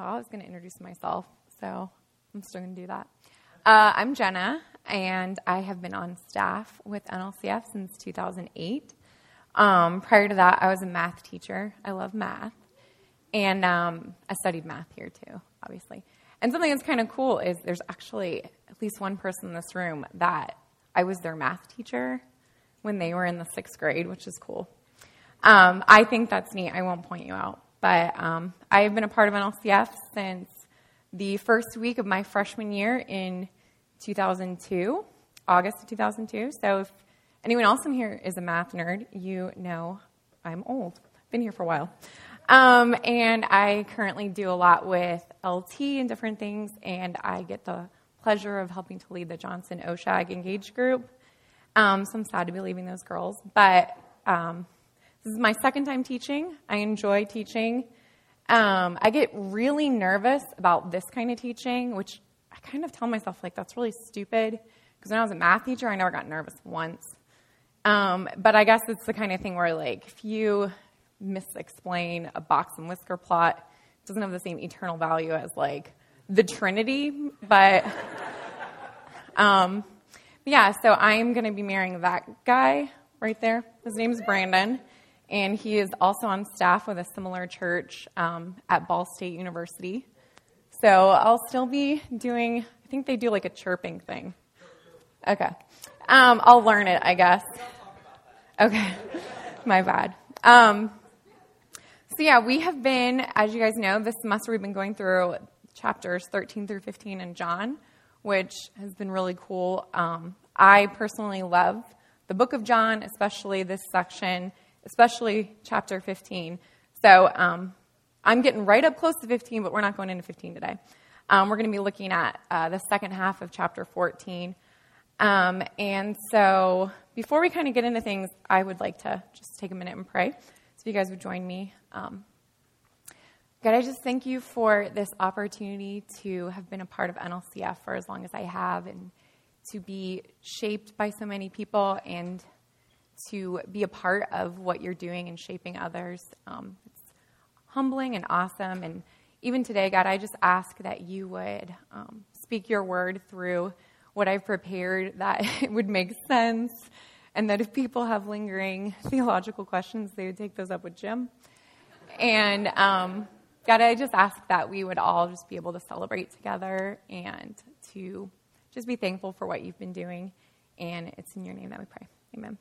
I was going to introduce myself, so I'm still going to do that. I'm Jenna, and I have been on staff with NLCF since 2008. Prior to that, I was a math teacher. I love math. And I studied math here, too, obviously. And something that's kind of cool is there's actually at least one person in this room that I was their math teacher when they were in the 6th grade, which is cool. I think that's neat. I won't point you out. But I have been a part of NLCF since the first week of my freshman year in 2002, August of 2002. So if anyone else in here is a math nerd, you know I'm old. I've been here for a while. And I currently do a lot with LT and different things, and I get the pleasure of helping to lead the Johnson OSHAG Engage group. So I'm sad to be leaving those girls. But this is my second time teaching. I enjoy teaching. I get really nervous about this kind of teaching, which I kind of tell myself, like, that's really stupid. Because when I was a math teacher, I never got nervous once. But I guess it's the kind of thing where, like, if you misexplain a box and whisker plot, it doesn't have the same eternal value as, like, the Trinity. But, yeah, so I'm going to be marrying that guy right there. His name's Brandon. And he is also on staff with a similar church at Ball State University. So I'll still be doing, I think they do like a chirping thing. Okay. I'll learn it, I guess. Okay. My bad. So yeah, we have been, as you guys know, this semester we've been going through chapters 13 through 15 in John, which has been really cool. I personally love the book of John, especially this section, especially chapter 15. So I'm getting right up close to 15, but we're not going into 15 today. We're going to be looking at the second half of chapter 14. And so before we kind of get into things, I would like to just take a minute and pray. So if you guys would join me. God, I just thank you for this opportunity to have been a part of NLCF for as long as I have, and to be shaped by so many people and to be a part of what you're doing and shaping others. It's humbling and awesome. And even today, God, I just ask that you would speak your word through what I've prepared, that it would make sense, and that if people have lingering theological questions, they would take those up with Jim. And God, I just ask that we would all just be able to celebrate together and to just be thankful for what you've been doing. And it's in your name that we pray. Amen.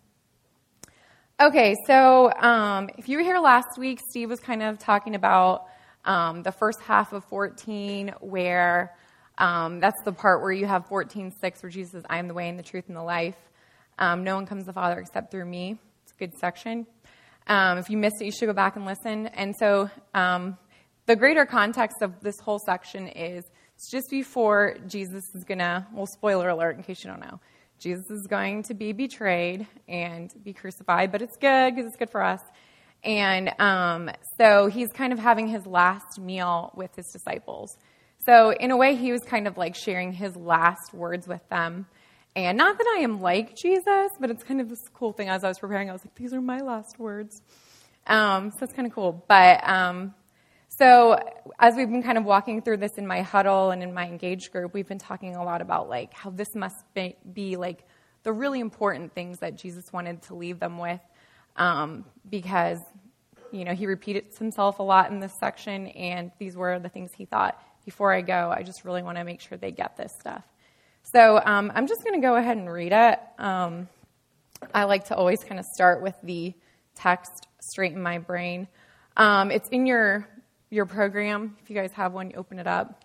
Okay, so if you were here last week, Steve was kind of talking about the first half of 14, where that's the part where you have 14:6, where Jesus says, I am the way and the truth and the life. No one comes to the Father except through me. It's a good section. If you missed it, you should go back and listen. And so the greater context of this whole section is it's just before Jesus is going to, well, spoiler alert in case you don't know, Jesus is going to be betrayed and be crucified, but it's good because it's good for us. And so he's kind of having his last meal with his disciples. So in a way, he was kind of like sharing his last words with them. And not that I am like Jesus, but it's kind of this cool thing. As I was preparing, I was like, these are my last words. So it's kind of cool. But so as we've been kind of walking through this in my huddle and in my engaged group, we've been talking a lot about like how this must be like the really important things that Jesus wanted to leave them with, because, you know, he repeated himself a lot in this section, and these were the things he thought, before I go, I just really want to make sure they get this stuff. So I'm just going to go ahead and read it. I like to always kind of start with the text straight in my brain. It's in your program. If you guys have one, you open it up.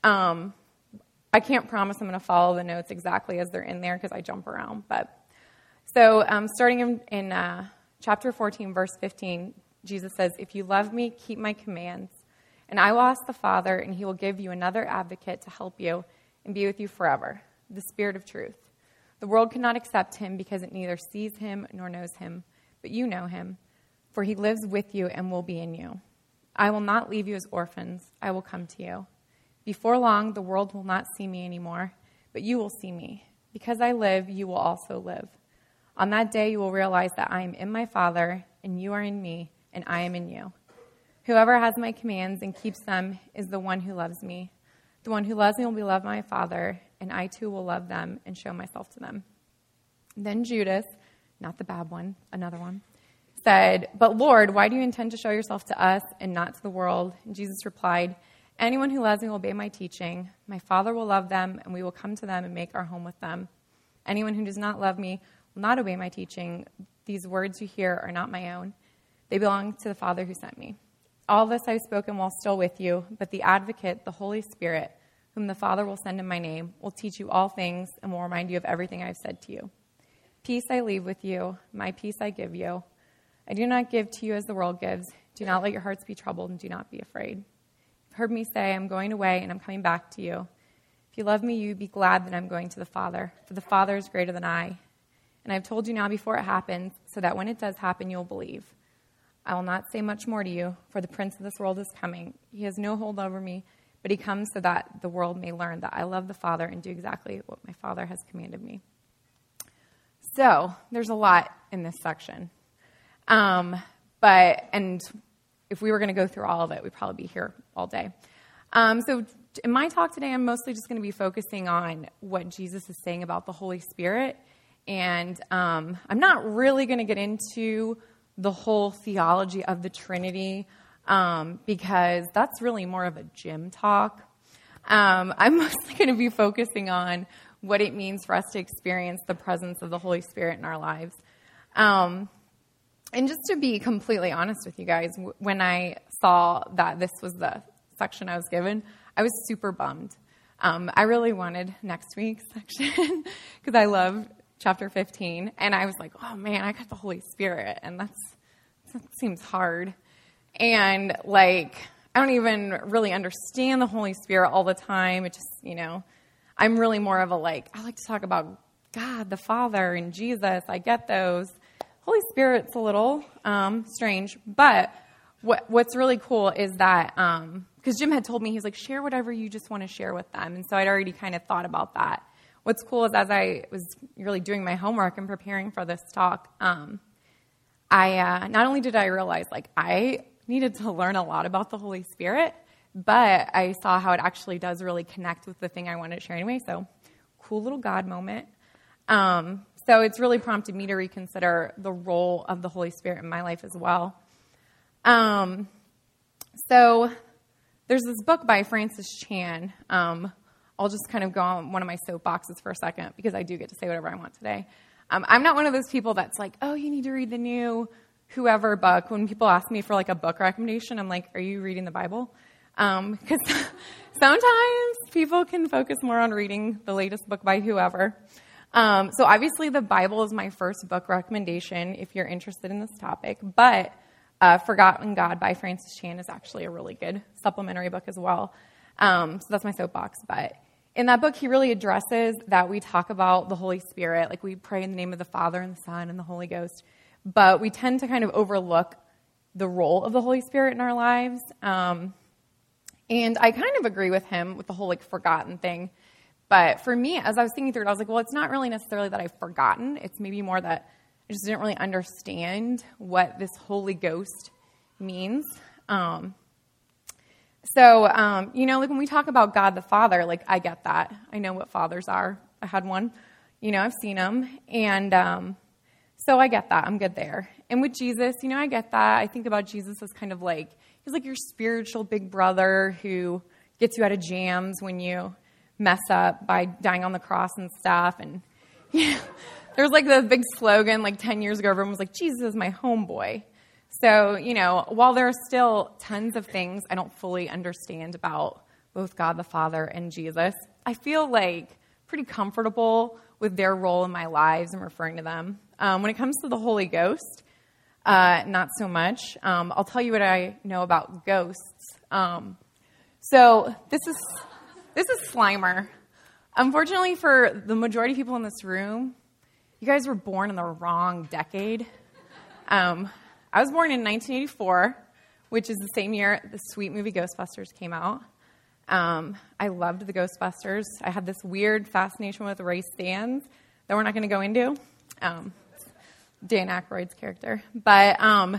I can't promise I'm going to follow the notes exactly as they're in there because I jump around. But so starting in chapter 14, verse 15, Jesus says, if you love me, keep my commands, and I will ask the Father, and he will give you another advocate to help you and be with you forever, the Spirit of truth. The world cannot accept him because it neither sees him nor knows him, but you know him, for he lives with you and will be in you. I will not leave you as orphans. I will come to you. Before long, the world will not see me anymore, but you will see me. Because I live, you will also live. On that day, you will realize that I am in my Father, and you are in me, and I am in you. Whoever has my commands and keeps them is the one who loves me. The one who loves me will be loved by my Father, and I too will love them and show myself to them." Then Judas, not the bad one, another one, said, "But Lord, why do you intend to show yourself to us and not to the world?" And Jesus replied, "Anyone who loves me will obey my teaching. My Father will love them, and we will come to them and make our home with them. Anyone who does not love me will not obey my teaching. These words you hear are not my own. They belong to the Father who sent me. All this I have spoken while still with you, but the Advocate, the Holy Spirit, whom the Father will send in my name, will teach you all things and will remind you of everything I have said to you. Peace I leave with you, my peace I give you. I do not give to you as the world gives. Do not let your hearts be troubled and do not be afraid. You've heard me say, I'm going away and I'm coming back to you. If you love me, you be glad that I'm going to the Father, for the Father is greater than I. And I've told you now before it happens, so that when it does happen, you'll believe. I will not say much more to you, for the prince of this world is coming. He has no hold over me, but he comes so that the world may learn that I love the Father and do exactly what my Father has commanded me. So there's a lot in this section. And if we were going to go through all of it, we'd probably be here all day. So in my talk today, I'm mostly just going to be focusing on what Jesus is saying about the Holy Spirit. And I'm not really going to get into the whole theology of the Trinity because that's really more of a gym talk. I'm mostly going to be focusing on what it means for us to experience the presence of the Holy Spirit in our lives. And just to be completely honest with you guys, when I saw that this was the section I was given, I was super bummed. I really wanted next week's section because I love chapter 15. And I was like, oh man, I got the Holy Spirit. And that seems hard. And I don't even really understand the Holy Spirit all the time. It just, I'm really more of I like to talk about God, the Father, and Jesus. I get those. Holy Spirit's a little strange. But what's really cool is that, because Jim had told me, he's like, share whatever you just want to share with them. And so I'd already kind of thought about that. What's cool is as I was really doing my homework and preparing for this talk, I not only did I realize I needed to learn a lot about the Holy Spirit, but I saw how it actually does really connect with the thing I wanted to share anyway. So cool little God moment. So it's really prompted me to reconsider the role of the Holy Spirit in my life as well. So there's this book by Francis Chan. I'll just kind of go on one of my soapboxes for a second because I do get to say whatever I want today. I'm not one of those people that's like, oh, you need to read the new whoever book. When people ask me for a book recommendation, I'm like, are you reading the Bible? Because sometimes people can focus more on reading the latest book by whoever. So obviously the Bible is my first book recommendation if you're interested in this topic. But Forgotten God by Francis Chan is actually a really good supplementary book as well. So that's my soapbox. But in that book, he really addresses that we talk about the Holy Spirit. We pray in the name of the Father and the Son and the Holy Ghost. But we tend to kind of overlook the role of the Holy Spirit in our lives. And I kind of agree with him with the whole forgotten thing. But for me, as I was thinking through it, I was like, well, it's not really necessarily that I've forgotten. It's maybe more that I just didn't really understand what this Holy Ghost means. When we talk about God the Father, I get that. I know what fathers are. I had one. I've seen them. And so I get that. I'm good there. And with Jesus, I get that. I think about Jesus as kind of he's your spiritual big brother who gets you out of jams when you mess up by dying on the cross and stuff. And there's the big slogan 10 years ago, everyone was like, Jesus is my homeboy. So, while there are still tons of things I don't fully understand about both God the Father and Jesus, I feel pretty comfortable with their role in my lives and referring to them. When it comes to the Holy Ghost, not so much. I'll tell you what I know about ghosts. So this is Slimer. Unfortunately for the majority of people in this room, you guys were born in the wrong decade. I was born in 1984, which is the same year the sweet movie Ghostbusters came out. I loved the Ghostbusters. I had this weird fascination with Ray Stantz that we're not going to go into. Dan Aykroyd's character. But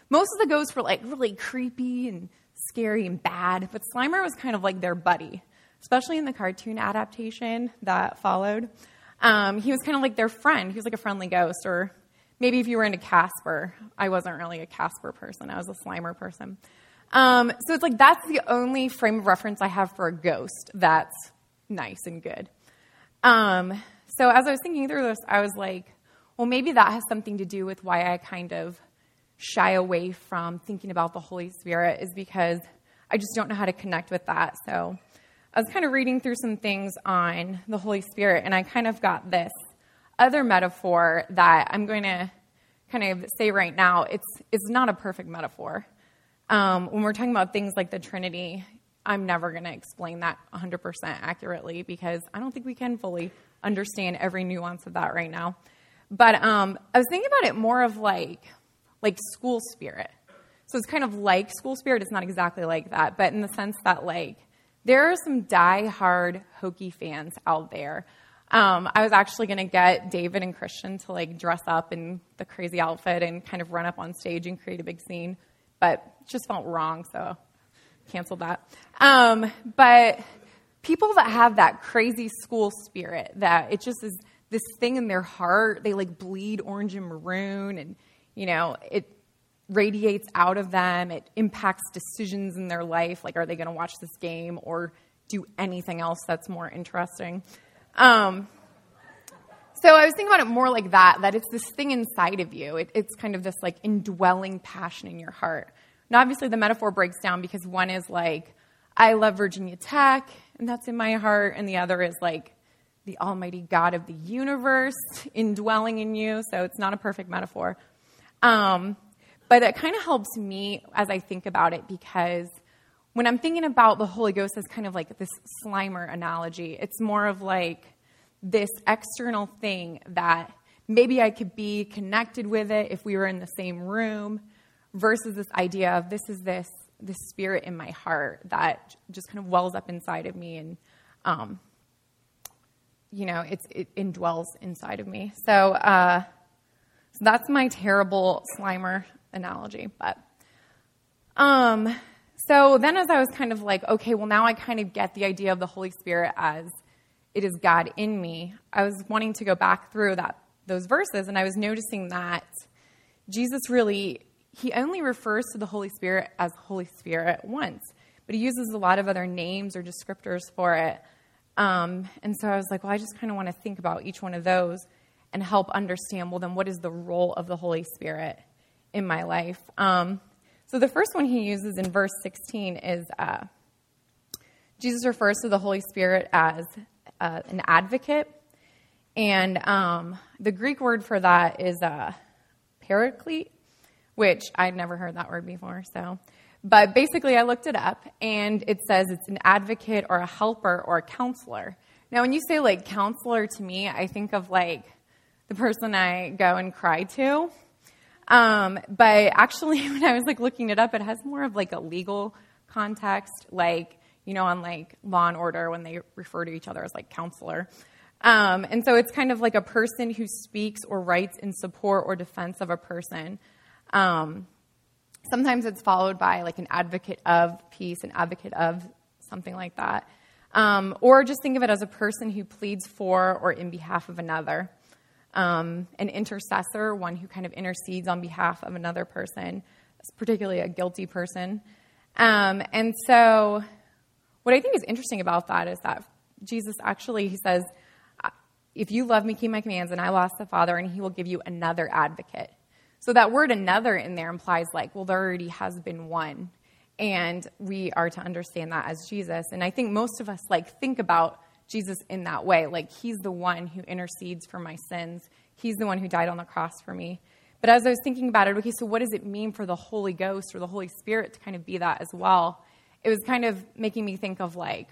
most of the ghosts were like really creepy and scary and bad, but Slimer was kind of like their buddy, especially in the cartoon adaptation that followed. He was kind of like their friend. He was like a friendly ghost, or maybe if you were into Casper. I wasn't really a Casper person. I was a Slimer person. So it's like that's the only frame of reference I have for a ghost that's nice and good. So as I was thinking through this, I was like, well, maybe that has something to do with why I kind of shy away from thinking about the Holy Spirit, is because I just don't know how to connect with that. So I was kind of reading through some things on the Holy Spirit, and I kind of got this other metaphor that I'm going to kind of say right now. It's not a perfect metaphor. When we're talking about things like the Trinity, I'm never going to explain that 100% accurately, because I don't think we can fully understand every nuance of that right now. But I was thinking about it more of like school spirit. So it's kind of like school spirit. It's not exactly like that, but in the sense that like there are some die-hard Hokey fans out there. I was actually going to get David and Christian to like dress up in the crazy outfit and kind of run up on stage and create a big scene, but it just felt wrong, so canceled that. But people that have that crazy school spirit, that it just is this thing in their heart, they like bleed orange and maroon, and it radiates out of them. It impacts decisions in their life. Like, are they going to watch this game or do anything else that's more interesting? So I was thinking about it more like that it's this thing inside of you. It's kind of this like indwelling passion in your heart. Now, obviously the metaphor breaks down, because one is like, I love Virginia Tech, and that's in my heart. And the other is like the almighty God of the universe indwelling in you. So it's not a perfect metaphor. But it kind of helps me as I think about it, because when I'm thinking about the Holy Ghost as kind of like this Slimer analogy, it's more of like this external thing that maybe I could be connected with it if we were in the same room, versus this idea of this spirit in my heart that just kind of wells up inside of me, and it indwells inside of me. So that's my terrible Slimer analogy. But so then as I was kind of like, okay, well now I kind of get the idea of the Holy Spirit as it is God in me, I was wanting to go back through those verses, and I was noticing that Jesus really, he only refers to the Holy Spirit as Holy Spirit once, but he uses a lot of other names or descriptors for it. And so I was like, well, I just kind of want to think about each one of those and help understand, well, then what is the role of the Holy Spirit in my life? So the first one he uses in verse 16 is Jesus refers to the Holy Spirit as an advocate. And the Greek word for that is paraclete, which I'd never heard that word before. But basically I looked it up, and it says it's an advocate or a helper or a counselor. Now, when you say like counselor, to me, I think of like the person I go and cry to. But actually, when I was like looking it up, it has more of like a legal context, like, on like Law and Order when they refer to each other as like counselor. And so it's kind of like a person who speaks or writes in support or defense of a person. Sometimes it's followed by like an advocate of peace, an advocate of something like that. Or just think of it as a person who pleads for or in behalf of another. An intercessor, one who kind of intercedes on behalf of another person, particularly a guilty person. And so what I think is interesting about that is that Jesus actually, he says, if you love me, keep my commands, and I will ask the Father, and he will give you another advocate. So that word another in there implies like, well, there already has been one. And we are to understand that as Jesus. And I think most of us like think about Jesus in that way. Like, he's the one who intercedes for my sins. He's the one who died on the cross for me. But as I was thinking about it, okay, so what does it mean for the Holy Ghost or the Holy Spirit to kind of be that as well? It was kind of making me think of like,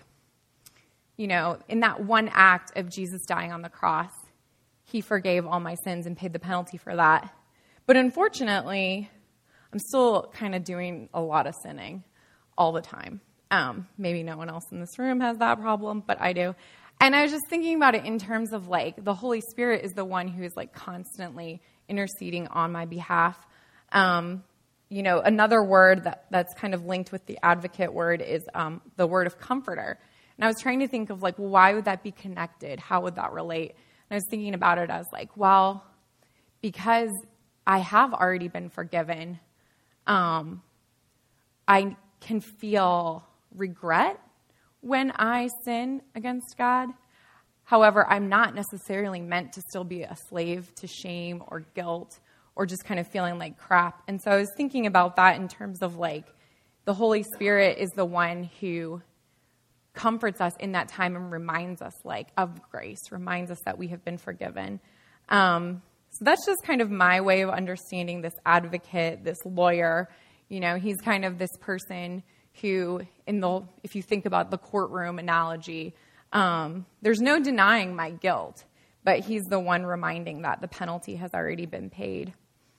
in that one act of Jesus dying on the cross, he forgave all my sins and paid the penalty for that. But unfortunately, I'm still kind of doing a lot of sinning all the time. Maybe no one else in this room has that problem, but I do. And I was just thinking about it in terms of like the Holy Spirit is the one who is like constantly interceding on my behalf. another word that's kind of linked with the advocate word is the word of comforter. And I was trying to think of well, why would that be connected? How would that relate? And I was thinking about it. I was like, well, because I have already been forgiven, I can feel regret when I sin against God. However, I'm not necessarily meant to still be a slave to shame or guilt or just kind of feeling like crap. And so I was thinking about that in terms of the Holy Spirit is the one who comforts us in that time and reminds us of grace, reminds us that we have been forgiven. So that's just kind of my way of understanding this advocate, this lawyer. He's kind of this person who, if you think about the courtroom analogy, there's no denying my guilt, but he's the one reminding that the penalty has already been paid.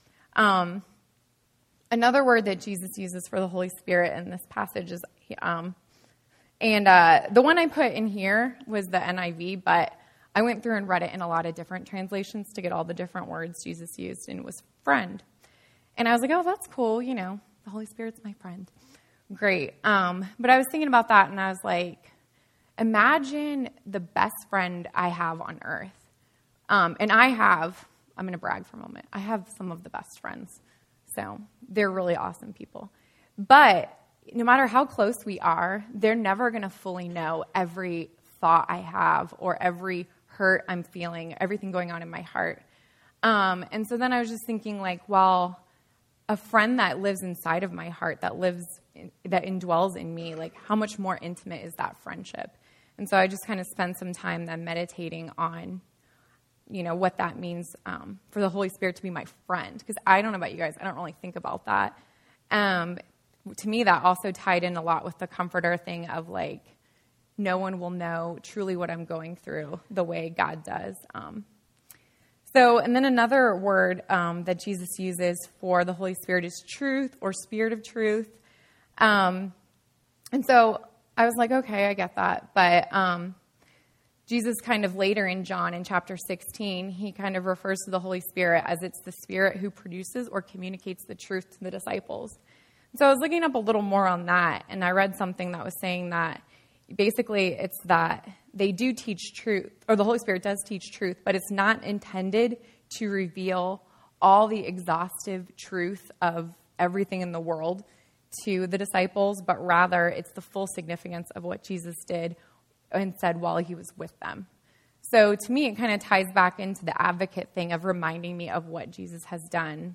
Another word that Jesus uses for the Holy Spirit in this passage is, the one I put in here was the NIV, but I went through and read it in a lot of different translations to get all the different words Jesus used, and it was friend. And I was like, oh, that's cool, the Holy Spirit's my friend. Great. But I was thinking about that, and I was like, imagine the best friend I have on earth. And I'm going to brag for a moment. I have some of the best friends. So they're really awesome people. But no matter how close we are, they're never going to fully know every thought I have or every hurt I'm feeling, everything going on in my heart. And so then I was just thinking well, a friend that lives inside of my heart, that indwells in me, how much more intimate is that friendship? And so I just kind of spent some time then meditating on, what that means for the Holy Spirit to be my friend. Because I don't know about you guys, I don't really think about that. To me, that also tied in a lot with the comforter thing of no one will know truly what I'm going through the way God does. And then another word that Jesus uses for the Holy Spirit is truth or spirit of truth. And so I was like, okay, I get that. But Jesus kind of later in John in chapter 16, he kind of refers to the Holy Spirit as it's the Spirit who produces or communicates the truth to the disciples. So I was looking up a little more on that, and I read something that was saying that basically it's that they do teach truth, or the Holy Spirit does teach truth, but it's not intended to reveal all the exhaustive truth of everything in the world to the disciples, but rather it's the full significance of what Jesus did and said while he was with them. So to me, it kind of ties back into the advocate thing of reminding me of what Jesus has done.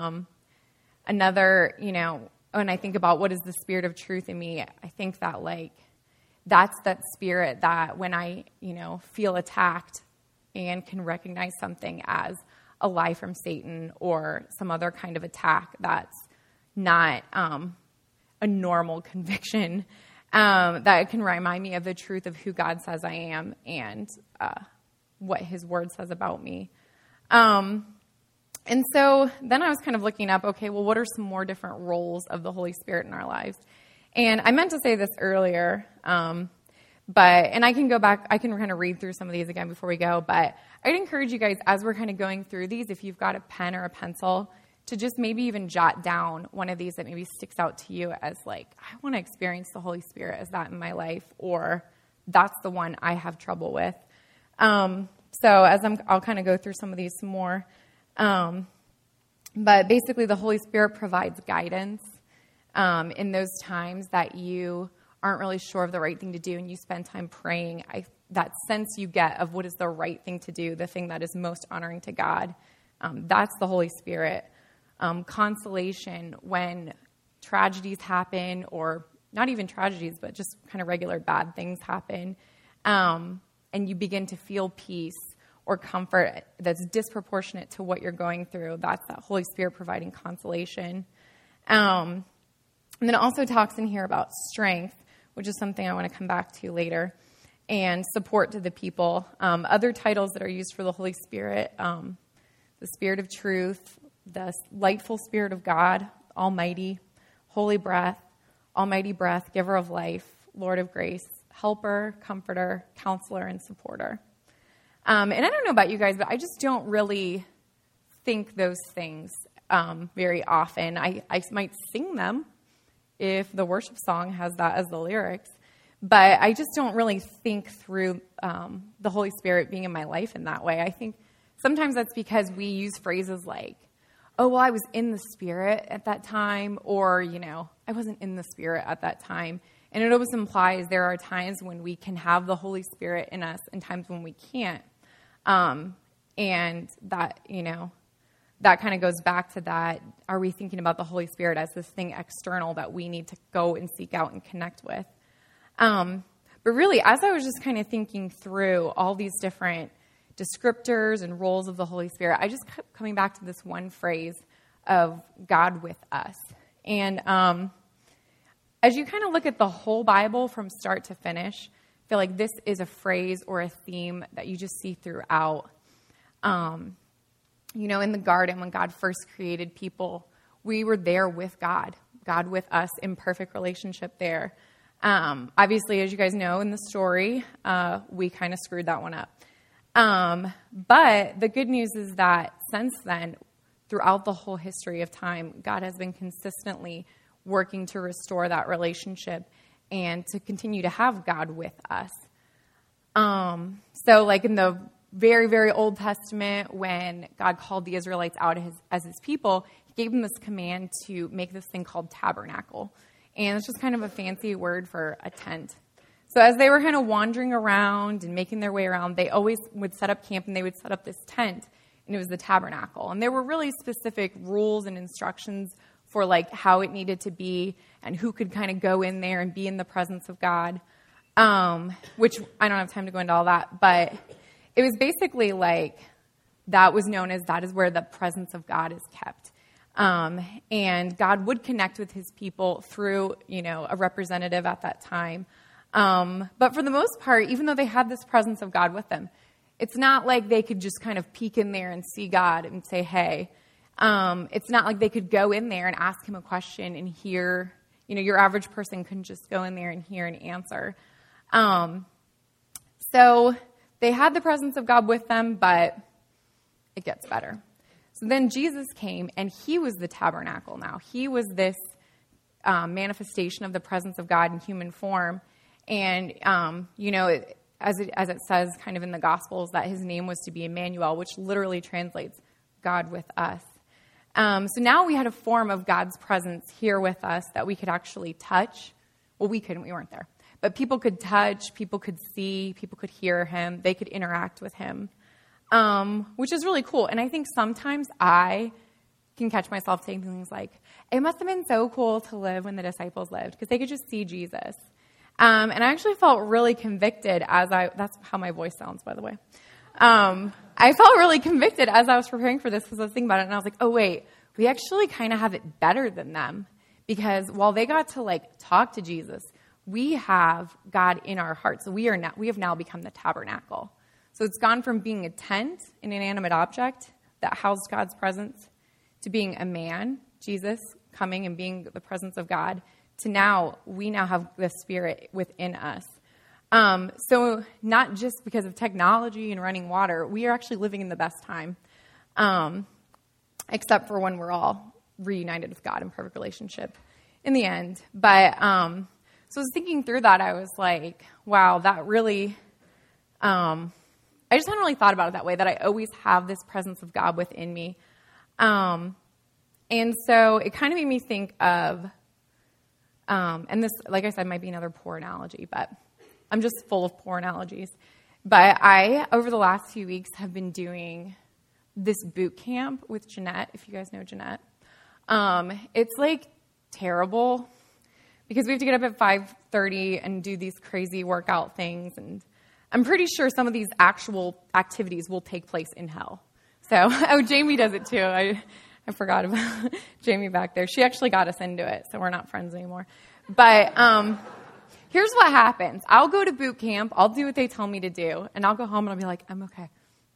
Another, when I think about what is the spirit of truth in me, I think that that's that spirit that when I, feel attacked and can recognize something as a lie from Satan or some other kind of attack that's not a normal conviction, that can remind me of the truth of who God says I am and what his word says about me. And so then I was kind of looking up, okay, well, what are some more different roles of the Holy Spirit in our lives? And I meant to say this earlier, and I can go back, I can kind of read through some of these again before we go, but I'd encourage you guys, as we're kind of going through these, if you've got a pen or a pencil, to just maybe even jot down one of these that maybe sticks out to you as I want to experience the Holy Spirit as that in my life, or that's the one I have trouble with. So I'll kind of go through some of these some more. But basically the Holy Spirit provides guidance in those times that you aren't really sure of the right thing to do and you spend time praying. That sense you get of what is the right thing to do, the thing that is most honoring to God, that's the Holy Spirit. Consolation when tragedies happen, or not even tragedies, but just kind of regular bad things happen, and you begin to feel peace or comfort that's disproportionate to what you're going through. That's that Holy Spirit providing consolation. And then it also talks in here about strength, which is something I want to come back to later, and support to the people. Other titles that are used for the Holy Spirit, the Spirit of Truth, the Lightful Spirit of God, Almighty, Holy Breath, Almighty Breath, Giver of Life, Lord of Grace, Helper, Comforter, Counselor, and Supporter. And I don't know about you guys, but I just don't really think those things very often. I might sing them if the worship song has that as the lyrics, but I just don't really think through the Holy Spirit being in my life in that way. I think sometimes that's because we use phrases like, oh, well, I was in the Spirit at that time, or, I wasn't in the Spirit at that time. And it always implies there are times when we can have the Holy Spirit in us and times when we can't. And that, that kind of goes back to that. Are we thinking about the Holy Spirit as this thing external that we need to go and seek out and connect with? But really, as I was just kind of thinking through all these different descriptors and roles of the Holy Spirit, I just kept coming back to this one phrase of God with us. And as you kind of look at the whole Bible from start to finish, I feel like this is a phrase or a theme that you just see throughout. In the garden, when God first created people, we were there with God with us in perfect relationship there. Obviously, as you guys know in the story, we kind of screwed that one up. But the good news is that since then, throughout the whole history of time, God has been consistently working to restore that relationship and to continue to have God with us. So like in the very, very Old Testament, when God called the Israelites out as his people, he gave them this command to make this thing called tabernacle. And it's just kind of a fancy word for a tent. So as they were kind of wandering around and making their way around, they always would set up camp and they would set up this tent, and it was the tabernacle. And there were really specific rules and instructions for like how it needed to be and who could kind of go in there and be in the presence of God, which I don't have time to go into all that, but it was basically like that was known as that is where the presence of God is kept. And God would connect with his people through, a representative at that time. But for the most part, even though they had this presence of God with them, it's not like they could just kind of peek in there and see God and say, hey. It's not like they could go in there and ask him a question and hear, your average person couldn't just go in there and hear an answer. So they had the presence of God with them, but it gets better. So then Jesus came, and he was the tabernacle now. He was this manifestation of the presence of God in human form. And, as it says kind of in the Gospels, that his name was to be Emmanuel, which literally translates God with us. So now we had a form of God's presence here with us that we could actually touch. Well, we couldn't. We weren't there. But people could touch, people could see, people could hear him. They could interact with him, which is really cool. And I think sometimes I can catch myself saying things like, it must have been so cool to live when the disciples lived because they could just see Jesus. And I actually felt really convicted that's how my voice sounds, by the way. I felt really convicted as I was preparing for this because I was thinking about it, and I was like, oh, wait, we actually kind of have it better than them because while they got to, talk to Jesus, we have God in our hearts. So we have now become the tabernacle. So it's gone from being a tent, an inanimate object that housed God's presence, to being a man, Jesus, coming and being the presence of God, to we now have the Spirit within us. So not just because of technology and running water, we are actually living in the best time, except for when we're all reunited with God in perfect relationship in the end. But so I was thinking through that. I was like, wow, that really, I just hadn't really thought about it that way, that I always have this presence of God within me. And so it kind of made me think of, and this, like I said, might be another poor analogy, but I'm just full of poor analogies. But I, over the last few weeks, have been doing this boot camp with Jeanette, if you guys know Jeanette. It's terrible because we have to get up at 5:30 and do these crazy workout things. And I'm pretty sure some of these actual activities will take place in hell. So, Jamie does it too. I forgot about Jamie back there. She actually got us into it, so we're not friends anymore. But here's what happens. I'll go to boot camp. I'll do what they tell me to do. And I'll go home and I'll be like, I'm okay.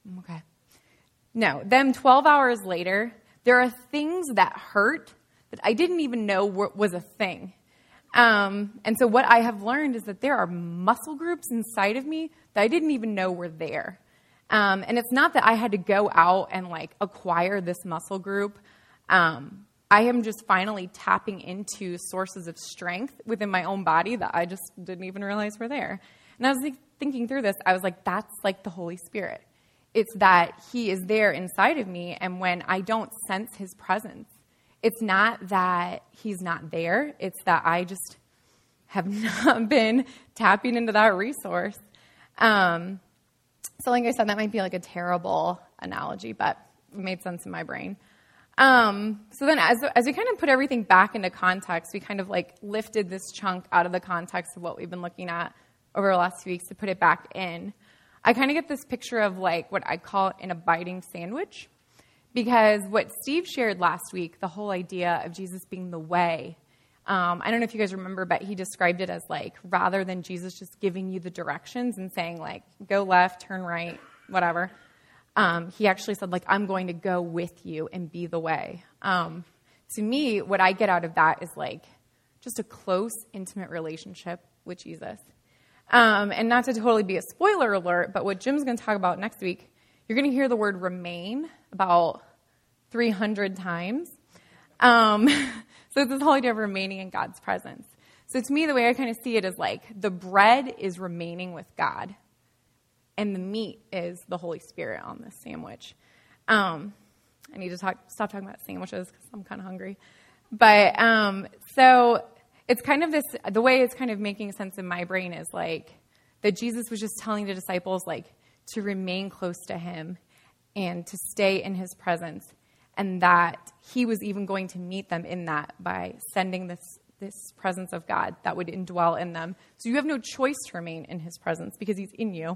No. Then 12 hours later, there are things that hurt that I didn't even know was a thing. And so what I have learned is that there are muscle groups inside of me that I didn't even know were there. And it's not that I had to go out and acquire this muscle group. I am just finally tapping into sources of strength within my own body that I just didn't even realize were there. And I was thinking through this, I was like, that's like the Holy Spirit. It's that he is there inside of me, and when I don't sense his presence, it's not that he's not there, it's that I just have not been tapping into that resource. So like I said, that might be like a terrible analogy, but it made sense in my brain. So then as we kind of put everything back into context, we kind of like lifted this chunk out of the context of what we've been looking at over the last few weeks to put it back in. I kind of get this picture of like what I call an abiding sandwich, because what Steve shared last week, the whole idea of Jesus being the way, I don't know if you guys remember, but he described it as like, rather than Jesus just giving you the directions and saying like, go left, turn right, whatever. He actually said, like, I'm going to go with you and be the way. To me, what I get out of that is, like, just a close, intimate relationship with Jesus. And not to totally be a spoiler alert, but what Jim's going to talk about next week, you're going to hear the word remain about 300 times. So it's this whole idea of remaining in God's presence. So to me, the way I kind of see it is, like, the bread is remaining with God. And the meat is the Holy Spirit on this sandwich. I need to stop talking about sandwiches because I'm kind of hungry. But so it's kind of this, the way it's kind of making sense in my brain is like that Jesus was just telling the disciples like to remain close to him and to stay in his presence. And that he was even going to meet them in that by sending this presence of God that would indwell in them. So you have no choice to remain in his presence because he's in you.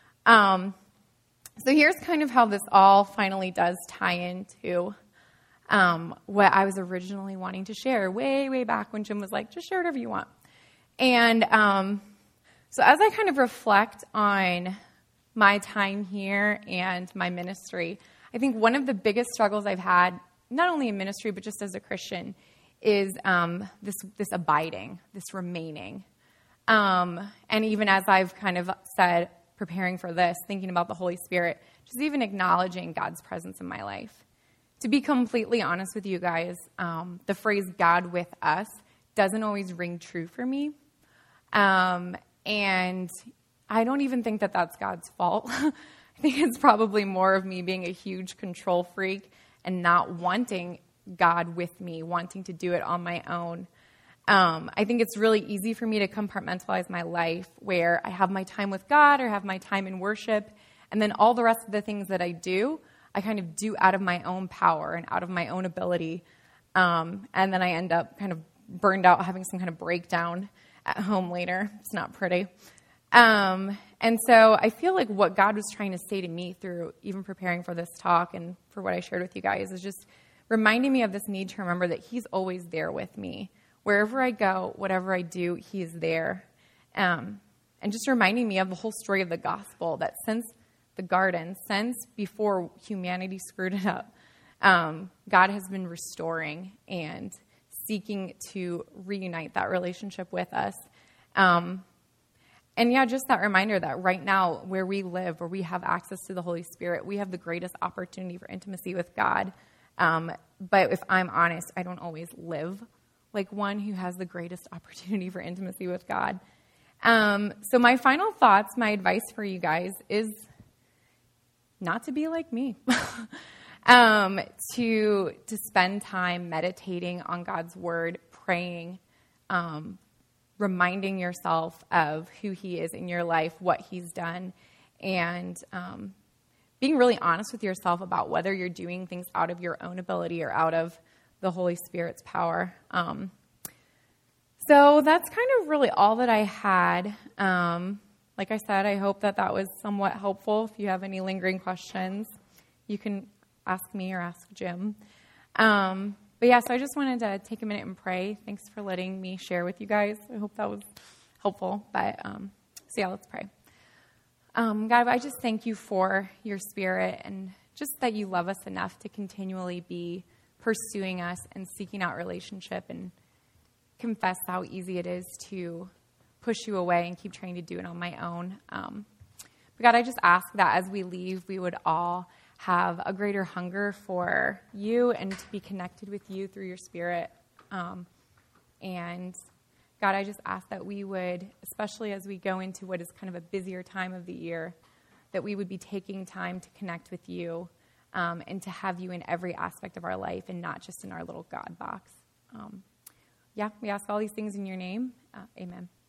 So here's kind of how this all finally does tie into what I was originally wanting to share way, way back when Jim was like, just share whatever you want. And so as I kind of reflect on my time here and my ministry, I think one of the biggest struggles I've had, not only in ministry, but just as a Christian, is this abiding, this remaining. And even as I've kind of said, preparing for this, thinking about the Holy Spirit, just even acknowledging God's presence in my life. To be completely honest with you guys, the phrase God with us doesn't always ring true for me. And I don't even think that that's God's fault. I think it's probably more of me being a huge control freak and not wanting God with me, wanting to do it on my own. I think it's really easy for me to compartmentalize my life where I have my time with God or have my time in worship, and then all the rest of the things that I do, I kind of do out of my own power and out of my own ability. And then I end up kind of burned out, having some kind of breakdown at home later. It's not pretty. And so I feel like what God was trying to say to me through even preparing for this talk and for what I shared with you guys is just reminding me of this need to remember that he's always there with me. Wherever I go, whatever I do, he is there. And just reminding me of the whole story of the gospel, that since the garden, since before humanity screwed it up, God has been restoring and seeking to reunite that relationship with us. And yeah, just that reminder that right now, where we live, where we have access to the Holy Spirit, we have the greatest opportunity for intimacy with God. But if I'm honest, I don't always live like one who has the greatest opportunity for intimacy with God. So my final thoughts, my advice for you guys is not to be like me. To spend time meditating on God's word, praying, reminding yourself of who he is in your life, what he's done, and being really honest with yourself about whether you're doing things out of your own ability or out of the Holy Spirit's power. So that's kind of really all that I had. Like I said, I hope that was somewhat helpful. If you have any lingering questions, you can ask me or ask Jim. But yeah, so I just wanted to take a minute and pray. Thanks for letting me share with you guys. I hope that was helpful. But so yeah, let's pray. God, I just thank you for your Spirit and just that you love us enough to continually be pursuing us and seeking out relationship, and confess how easy it is to push you away and keep trying to do it on my own. But God, I just ask that as we leave, we would all have a greater hunger for you and to be connected with you through your Spirit. And God, I just ask that we would, especially as we go into what is kind of a busier time of the year, that we would be taking time to connect with you and to have you in every aspect of our life and not just in our little God box. We ask all these things in your name. Amen.